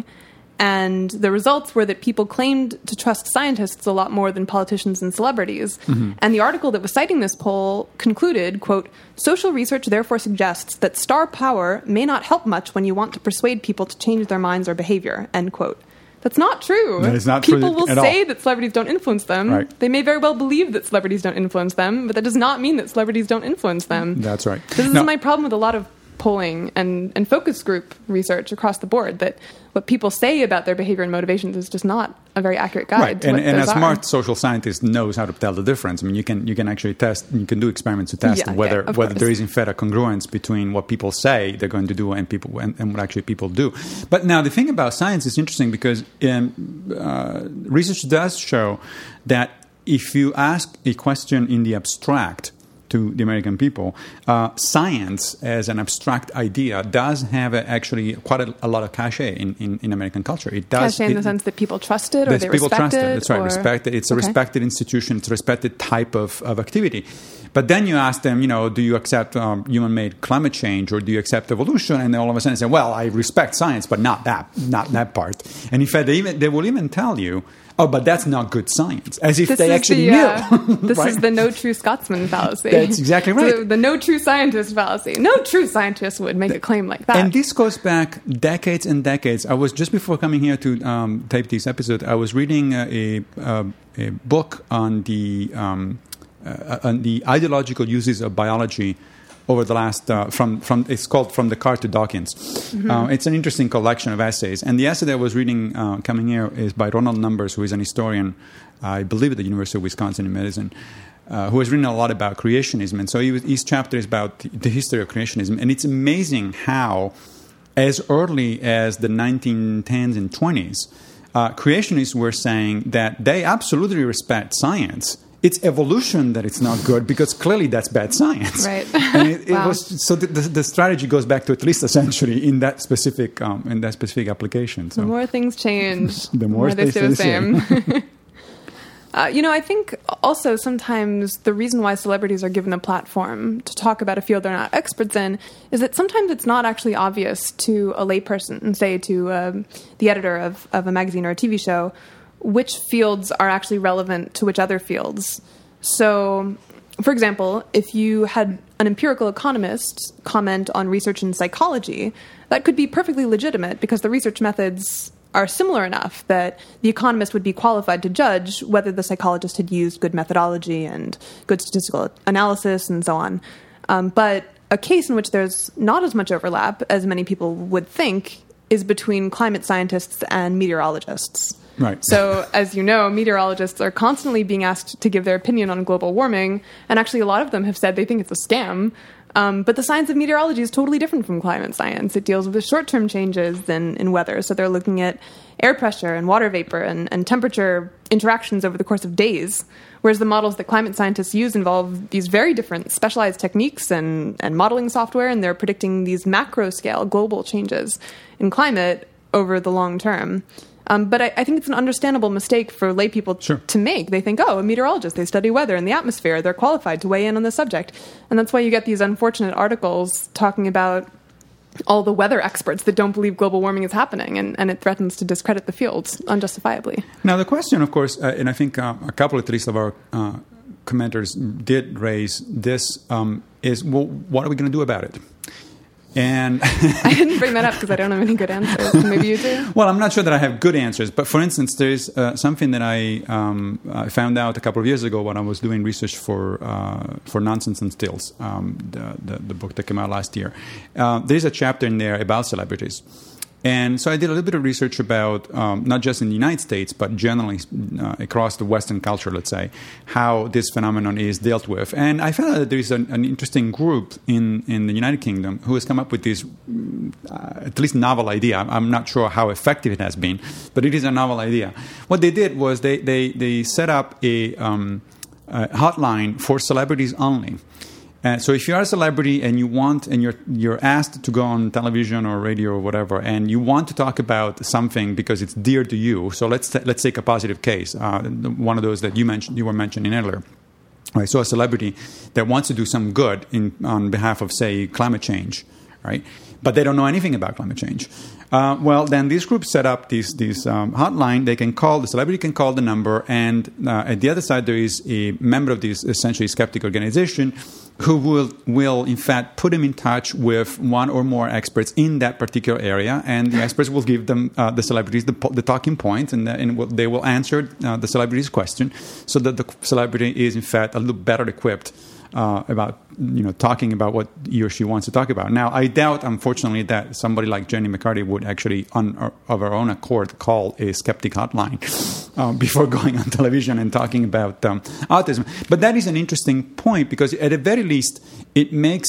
C: And the results were that people claimed to trust scientists a lot more than politicians and celebrities. Mm-hmm. And the article that was citing this poll concluded, quote, social research therefore suggests that star power may not help much when you want to persuade people to change their minds or behavior, end quote. That's not true.
B: That is not
C: people
B: true
C: will
B: at
C: say
B: all.
C: that celebrities don't influence them.
B: Right.
C: They may very well believe that celebrities don't influence them, but that does not mean that celebrities don't influence them.
B: That's right.
C: This is
B: now,
C: my problem with a lot of polling and, and focus group research across the board, that what people say about their behavior and motivations is just not a very accurate guide
B: right.
C: to
B: and,
C: what
B: and
C: those
B: a
C: are.
B: smart social scientist knows how to tell the difference. I mean, you can you can actually test, you can do experiments to test
C: Yeah,
B: whether
C: yeah, of
B: whether
C: course.
B: there is in fact a congruence between what people say they're going to do and people and, and what actually people do. But now the thing about science is interesting because um, uh, research does show that if you ask a question in the abstract to the American people, uh, science as an abstract idea does have a, actually quite a, a lot of cachet in, in, in American culture. It does
C: Cachet in
B: it,
C: the sense that people trust it or they
B: people
C: respect
B: trust it.
C: it?
B: That's right,
C: or...
B: respect it. It's a
C: Okay.
B: respected institution. It's a respected type of, of activity. But then you ask them, you know, do you accept um, human-made climate change or do you accept evolution? And they all of a sudden say, well, I respect science, but not that, not that part. And in fact, they even they will even tell you, oh, but that's not good science, as if
C: This
B: they
C: is
B: actually
C: the, uh,
B: knew.
C: This
B: right?
C: is the no true Scotsman fallacy.
B: That's exactly right.
C: The, the no true scientist fallacy. No true scientist would make a claim like that.
B: And this goes back decades and decades. I was, just before coming here to um, tape this episode, I was reading uh, a, uh, a book on the, um, uh, on the ideological uses of biology over the last, uh, from, from it's called From Descartes to Dawkins. Mm-hmm. Uh, it's an interesting collection of essays. And the essay that I was reading uh, coming here is by Ronald Numbers, who is an historian, I believe at the University of Wisconsin in Madison. uh, who has written a lot about creationism. And so he was, his chapter is about the, the history of creationism. And it's amazing how, as early as the nineteen tens and twenties, uh, creationists were saying that they absolutely respect science. It's evolution that it's not good, because clearly that's bad science.
C: Right.
B: And it, it
C: Wow.
B: was, so the, the, the strategy goes back to at least a century in that specific um, in that specific application. So
C: The more things change,
B: The more
C: they
B: they
C: stay the
B: stay the
C: same. uh, you know, I think also sometimes the reason why celebrities are given a platform to talk about a field they're not experts in is that sometimes it's not actually obvious to a layperson, say to um, the editor of, of a magazine or a T V show, which fields are actually relevant to which other fields. So, for example, if you had an empirical economist comment on research in psychology, that could be perfectly legitimate because the research methods are similar enough that the economist would be qualified to judge whether the psychologist had used good methodology and good statistical analysis and so on. Um, but a case in which there's not as much overlap as many people would think is between climate scientists and meteorologists.
B: Right.
C: So, as you know, meteorologists are constantly being asked to give their opinion on global warming, and actually a lot of them have said they think it's a scam. Um, but the science of meteorology is totally different from climate science. It deals with the short-term changes in, in weather. So they're looking at air pressure and water vapor and, and temperature interactions over the course of days, whereas the models that climate scientists use involve these very different specialized techniques and, and modeling software, and they're predicting these macro-scale global changes in climate over the long term. Um, but I, I think it's an understandable mistake for lay people
B: Sure.
C: to make. They think, oh, a meteorologist, they study weather and the atmosphere, they're qualified to weigh in on the subject. And that's why you get these unfortunate articles talking about all the weather experts that don't believe global warming is happening, and, and it threatens to discredit the field unjustifiably.
B: Now, the question, of course, uh, and I think uh, a couple at least of our uh, commenters did raise this, um, is, well, what are we going to do about it? And
C: I didn't bring that up because I don't have any good answers. Maybe you do?
B: well, I'm not sure that I have good answers. But for instance, there's uh, something that I, um, I found out a couple of years ago when I was doing research for uh, for Nonsense and Stills, um, the, the, the book that came out last year. Uh, there's a chapter in there about celebrities. And so I did a little bit of research about, um, not just in the United States, but generally uh, across the Western culture, let's say, how this phenomenon is dealt with. And I found out that there is an, an interesting group in, in the United Kingdom who has come up with this, uh, at least novel idea. I'm not sure how effective it has been, but it is a novel idea. What they did was they, they, they set up a, um, a hotline for celebrities only. Uh, so if you are a celebrity and you want, and you're you're asked to go on television or radio or whatever, and you want to talk about something because it's dear to you. So let's t- let's take a positive case, uh, one of those that you mentioned, you were mentioning earlier. Right. So a celebrity that wants to do some good in on behalf of, say, climate change, right? But they don't know anything about climate change. Uh, well, then this group set up this this um, hotline. They can call, the celebrity can call the number, and uh, at the other side there is a member of this essentially skeptic organization who will, will in fact put him in touch with one or more experts in that particular area, and the experts will give them, uh, the celebrities, the, the talking points, and, the, and will, they will answer uh, the celebrity's question, so that the celebrity is in fact a little better equipped Uh, about, you know, talking about what he or she wants to talk about. Now, I doubt, unfortunately, that somebody like Jenny McCarthy would actually, on, of her own accord, call a skeptic hotline uh, before going on television and talking about um, autism. But that is an interesting point, because at the very least, it makes...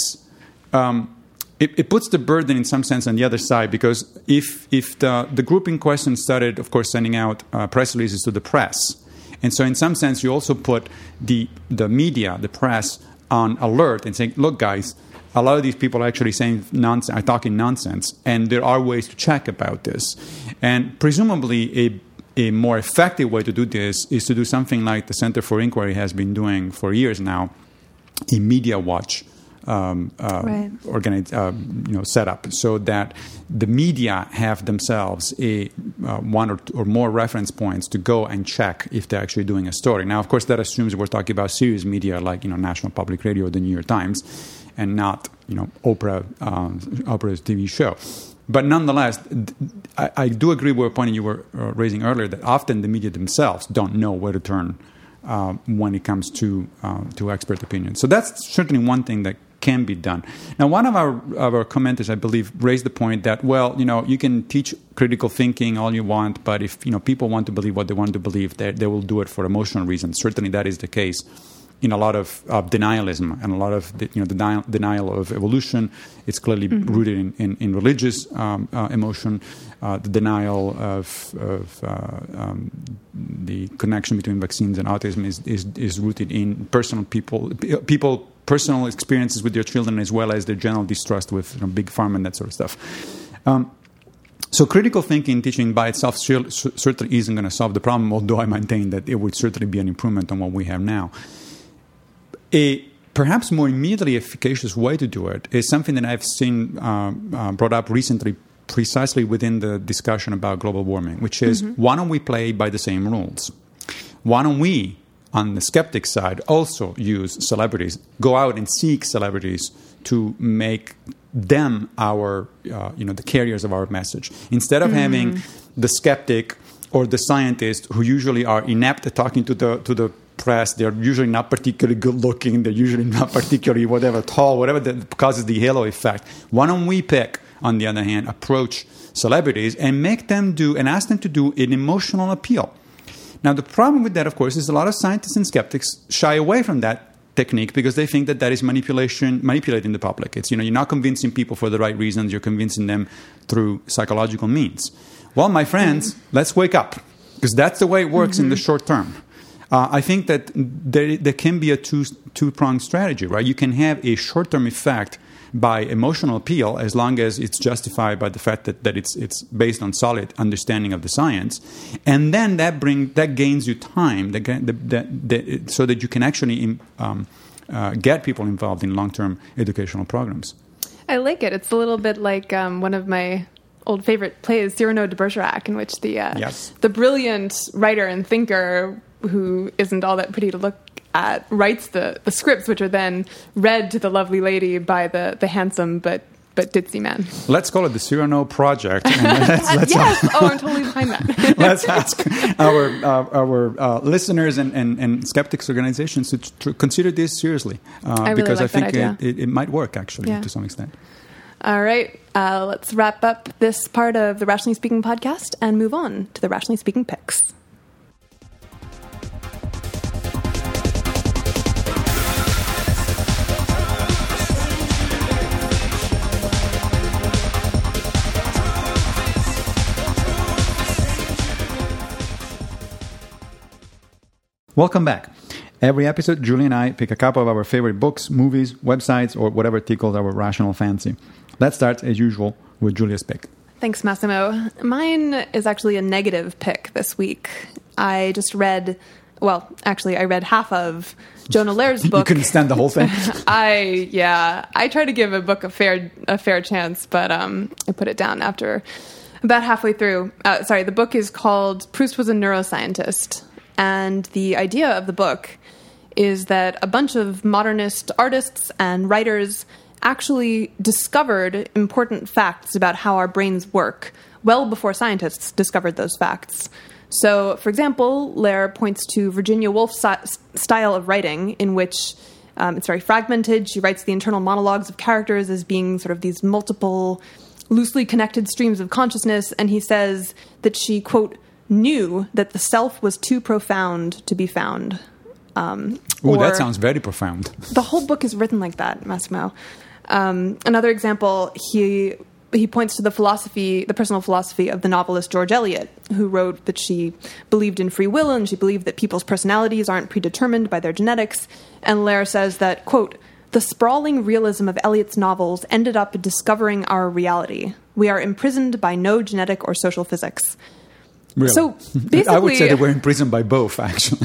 B: Um, It, it puts the burden in some sense on the other side, because if if the, the group in question started, of course, sending out uh, press releases to the press, and so in some sense you also put the the media, the press, on alert and saying, look, guys, a lot of these people are actually saying nonsense, are talking nonsense, and there are ways to check about this. And presumably a a more effective way to do this is to do something like the Center for Inquiry has been doing for years now, a media watch Um, uh,
C: right.
B: organize, uh, you know, set up, so that the media have themselves a uh, one or, or more reference points to go and check if they're actually doing a story. Now, of course, that assumes we're talking about serious media like, you know, National Public Radio or the New York Times, and not, you know, Oprah, um, Oprah's T V show. But nonetheless, I, I do agree with a point you were uh, raising earlier, that often the media themselves don't know where to turn uh, when it comes to uh, to expert opinion. So that's certainly one thing that can be done. Now, one of our, of our commenters, I believe, raised the point that, well, you know, you can teach critical thinking all you want, but if, you know, people want to believe what they want to believe, they, they will do it for emotional reasons. Certainly that is the case in a lot of uh, denialism and a lot of the, you know denial, denial of evolution. It's clearly mm-hmm. rooted in, in, in religious um, uh, emotion, uh, the denial of, of uh, um, the connection between vaccines and autism is, is, is rooted in personal people people personal experiences with their children, as well as their general distrust with you know, big pharma and that sort of stuff. Um, So critical thinking teaching by itself certainly isn't going to solve the problem, although I maintain that it would certainly be an improvement on what we have now. A perhaps more immediately efficacious way to do it is something that I've seen uh, uh, brought up recently precisely within the discussion about global warming, which is mm-hmm. why don't we play by the same rules? Why don't we, on the skeptic side, also use celebrities, go out and seek celebrities to make them our, uh, you know, the carriers of our message. Instead of mm. having the skeptic or the scientist who usually are inept at talking to the to the press, they're usually not particularly good looking, they're usually not particularly whatever tall, whatever that causes the halo effect. Why don't we pick, on the other hand, approach celebrities and make them do and ask them to do an emotional appeal? Now, the problem with that, of course, is a lot of scientists and skeptics shy away from that technique because they think that that is manipulation, manipulating the public. It's, you know, you're not convincing people for the right reasons. You're convincing them through psychological means. Well, my friends, mm-hmm. let's wake up, because that's the way it works mm-hmm. in the short term. Uh, I think that there, there can be a two, two-pronged strategy, right? You can have a short-term effect by emotional appeal as long as it's justified by the fact that, that it's it's based on solid understanding of the science, and then that bring that gains you time that, that, that, so that you can actually um, uh, get people involved in long-term educational programs.
C: I like it. It's a little bit like um, one of my old favorite plays, Cyrano de Bergerac, in which the uh,
B: yes.
C: the brilliant writer and thinker who isn't all that pretty to look at writes the, the scripts, which are then read to the lovely lady by the, the handsome but but ditzy man.
B: Let's call it the Cyrano Project. And let's, let's
C: yes. Uh, oh, I'm totally behind that.
B: Let's ask our uh, our uh, listeners and, and, and skeptics organizations to, to consider this seriously, uh,
C: I really
B: because
C: like
B: I think
C: that
B: it, it, it might work actually
C: yeah.
B: to some extent.
C: All right, uh, let's wrap up this part of the Rationally Speaking podcast and move on to the Rationally Speaking picks.
B: Welcome back. Every episode, Julie and I pick a couple of our favorite books, movies, websites, or whatever tickles our rational fancy. Let's start, as usual, with Julia's pick.
C: Thanks, Massimo. Mine is actually a negative pick this week. I just read, well, actually, I read half of Jonah Lehrer's book.
B: You couldn't stand the whole thing?
C: I, yeah. I try to give a book a fair a fair chance, but um, I put it down after about halfway through. Uh, sorry, the book is called Proust Was a Neuroscientist. And the idea of the book is that a bunch of modernist artists and writers actually discovered important facts about how our brains work well before scientists discovered those facts. So, for example, Lehrer points to Virginia Woolf's style of writing, in which um, it's very fragmented. She writes the internal monologues of characters as being sort of these multiple, loosely connected streams of consciousness, and he says that she, quote, knew that the self was too profound to be found. Um,
B: Ooh, that sounds very profound.
C: The whole book is written like that, Massimo. Um, another example, he he points to the philosophy, the personal philosophy of the novelist George Eliot, who wrote that she believed in free will and she believed that people's personalities aren't predetermined by their genetics. And Lehrer says that, quote, the sprawling realism of Eliot's novels ended up discovering our reality. We are imprisoned by no genetic or social physics.
B: Really?
C: So basically,
B: I would say that we're imprisoned by both, actually.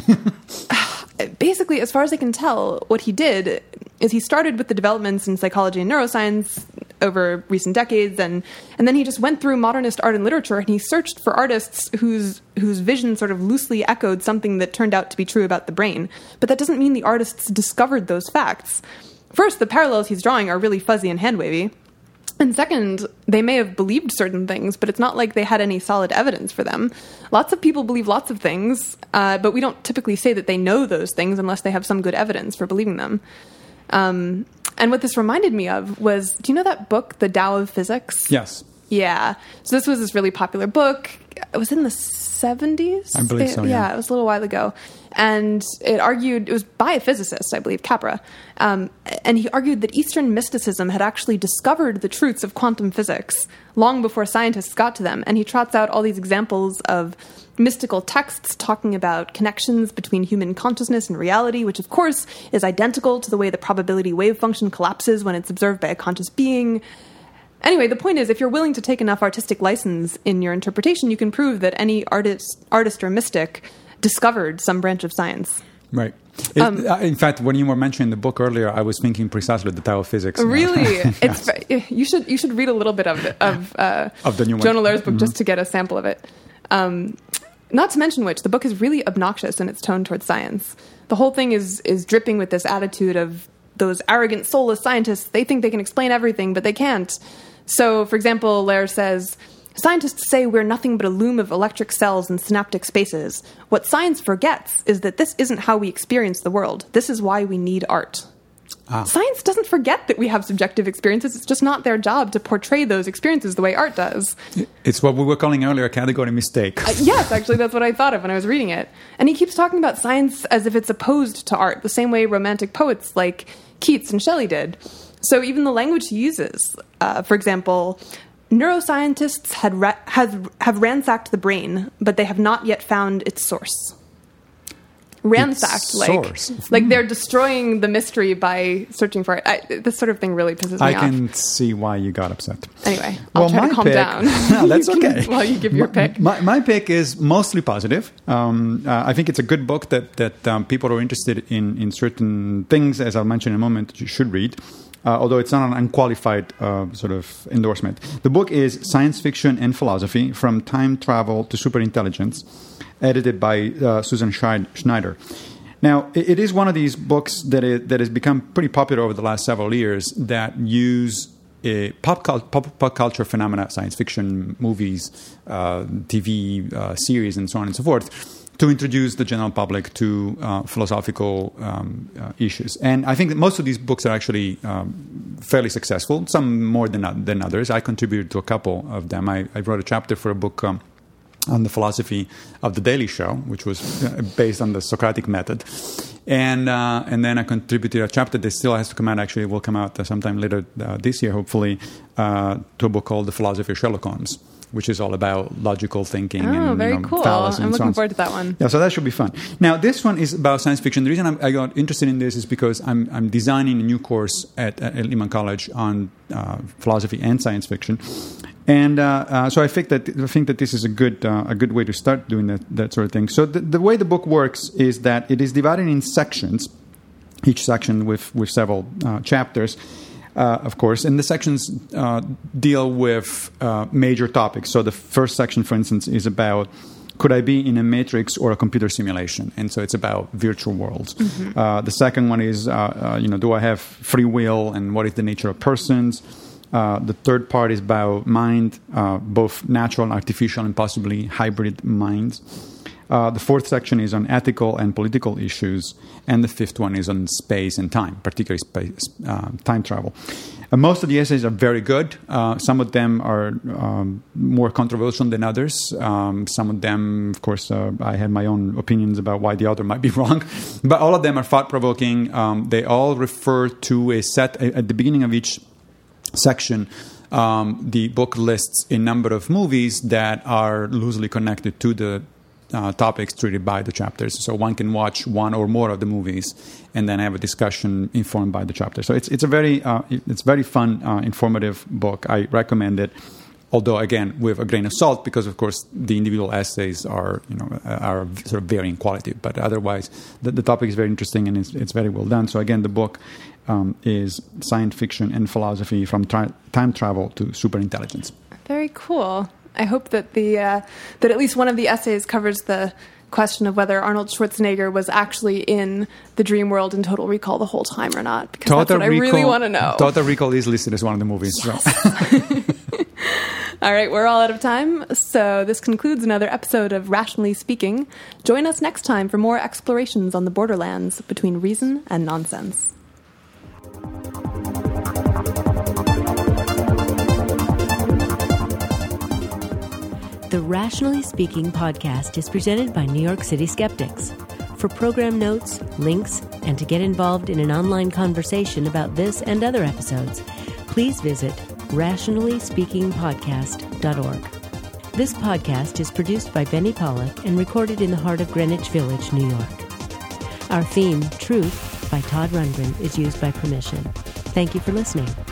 C: Basically, as far as I can tell, what he did is he started with the developments in psychology and neuroscience over recent decades, and, and then he just went through modernist art and literature, and he searched for artists whose whose vision sort of loosely echoed something that turned out to be true about the brain. But that doesn't mean the artists discovered those facts. First, the parallels he's drawing are really fuzzy and hand-wavy. And second, they may have believed certain things, but it's not like they had any solid evidence for them. Lots of people believe lots of things, uh, but we don't typically say that they know those things unless they have some good evidence for believing them. Um, and what this reminded me of was, do you know that book, The Tao of Physics?
B: Yes.
C: Yeah. So this was this really popular book. It was in the seventies?
B: I believe so, yeah.
C: Yeah, it was a little while ago. And it argued, it was by a physicist, I believe, Capra, um, and he argued that Eastern mysticism had actually discovered the truths of quantum physics long before scientists got to them. And he trots out all these examples of mystical texts talking about connections between human consciousness and reality, which of course is identical to the way the probability wave function collapses when it's observed by a conscious being. Anyway, the point is, if you're willing to take enough artistic license in your interpretation, you can prove that any artist, artist or mystic discovered some branch of science.
B: Right. It,
C: Um,
B: in fact, when you were mentioning the book earlier, I was thinking precisely the Tao of Physics.
C: Really,
B: Yes.
C: it's ve- you should you should read a little bit of it, of uh,
B: Of the new one.
C: Jonah Lehrer's book
B: Mhm.
C: just to get a sample of it. Um, not to mention which, the book is really obnoxious in its tone towards science. The whole thing is is dripping with this attitude of those arrogant, soulless scientists. They think they can explain everything, but they can't. So, for example, Lehrer says, scientists say we're nothing but a loom of electric cells in synaptic spaces. What science forgets is that this isn't how we experience the world. This is why we need art.
B: Ah.
C: Science doesn't forget that we have subjective experiences. It's just not their job to portray those experiences the way art does.
B: It's what we were calling earlier a category mistake.
C: Uh, yes, actually, that's what I thought of when I was reading it. And he keeps talking about science as if it's opposed to art, the same way romantic poets like Keats and Shelley did. So even the language he uses, uh, for example, neuroscientists had ra- has, have ransacked the brain, but they have not yet found its source. Ransacked,
B: Its
C: like
B: source.
C: like they're destroying the mystery by searching for it. I, this sort of thing really pisses me
B: I
C: off.
B: can see why you got upset.
C: Anyway, I'll
B: Well,
C: try
B: my
C: to calm
B: pick-
C: down.
B: No, that's
C: You can-
B: okay.
C: While you give your
B: my,
C: pick.
B: My, my pick is mostly positive. Um, uh, I think it's a good book that that um, people who are interested in in certain things, as I'll mention in a moment, you should read. Uh, although it's not an unqualified uh, sort of endorsement. The book is Science Fiction and Philosophy: From Time Travel to Superintelligence, edited by uh, Susan Scheid- Schneider. Now, it, it is one of these books that it, that has become pretty popular over the last several years that use uh, pop, cul- pop, pop culture phenomena, science fiction, movies, uh, T V uh, series, and so on and so forth, to introduce the general public to uh, philosophical um, uh, issues. And I think that most of these books are actually um, fairly successful, some more than, than others. I contributed to a couple of them. I, I wrote a chapter for a book um, on the philosophy of The Daily Show, which was uh, based on the Socratic method. And uh, and then I contributed a chapter that still has to come out, actually will come out uh, sometime later uh, this year, hopefully, uh, to a book called The Philosophy of Sherlock Holmes, which is all about logical thinking.
C: Oh,
B: and,
C: very
B: you know,
C: cool.
B: fallacy
C: I'm
B: and so
C: looking
B: on.
C: forward to that one.
B: Yeah, so that should be fun. Now, this one is about science fiction. The reason I'm, I got interested in this is because I'm, I'm designing a new course at, at Lehman College on uh, philosophy and science fiction. And uh, uh, so I think that I think that this is a good uh, a good way to start doing that, that sort of thing. So the, the way the book works is that it is divided in sections, each section with, with several uh, chapters. Uh, of course, and the sections uh, deal with uh, major topics. So the first section, for instance, is about could I be in a matrix or a computer simulation? And so it's about virtual worlds. Mm-hmm. Uh, the second one is, uh, uh, you know, do I have free will and what is the nature of persons? Uh, the third part is about mind, uh, both natural and artificial and possibly hybrid minds. Uh, the fourth section is on ethical and political issues, and the fifth one is on space and time, particularly space, uh, time travel. Uh, most of the essays are very good. Uh, some of them are um, more controversial than others. Um, some of them, of course, uh, I had my own opinions about why the author might be wrong. But all of them are thought-provoking. Um, they all refer to a set at the beginning of each section. Um, the book lists a number of movies that are loosely connected to the Uh, topics treated by the chapters, so one can watch one or more of the movies and then have a discussion informed by the chapter. So it's it's a very uh, it's very fun, uh, informative book. I recommend it. Although again, with a grain of salt, because of course the individual essays are you know are sort of varying quality. But otherwise, the, the topic is very interesting and it's it's very well done. So again, the book um, is Science Fiction and Philosophy: From Tri- Time Travel to Superintelligence.
C: Very cool. I hope that the uh, that at least one of the essays covers the question of whether Arnold Schwarzenegger was actually in the dream world in Total Recall the whole time or not, because
B: Total
C: that's what
B: Recall,
C: I really want to know.
B: Total Recall is listed as one of the movies.
C: Yes.
B: So.
C: All right, we're all out of time, so this concludes another episode of Rationally Speaking. Join us next time for more explorations on the borderlands between reason and nonsense.
A: The Rationally Speaking podcast is presented by New York City Skeptics. For program notes, links, and to get involved in an online conversation about this and other episodes, please visit rationally speaking podcast dot org. This podcast is produced by Benny Pollack and recorded in the heart of Greenwich Village, New York. Our theme, Truth, by Todd Rundgren, is used by permission. Thank you for listening.